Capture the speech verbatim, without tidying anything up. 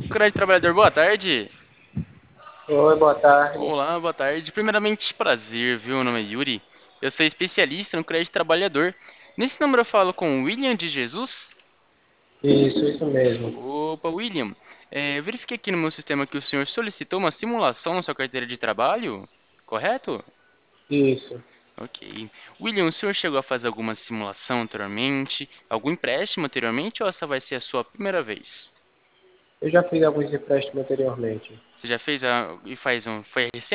Crédito Trabalhador, boa tarde. Oi, boa tarde. Olá, boa tarde. Primeiramente, prazer, viu? Meu nome é Yuri. Eu sou especialista no crédito trabalhador. Nesse número eu falo com o William de Jesus. Isso, isso mesmo. Opa, William. É, eu verifiquei aqui no meu sistema que o senhor solicitou uma simulação na sua carteira de trabalho, correto? Isso. Ok. William, o senhor chegou a fazer alguma simulação anteriormente? Algum empréstimo anteriormente ou essa vai ser a sua primeira vez? Eu já fiz alguns empréstimos anteriormente. Você já fez a... e faz um... Foi recente?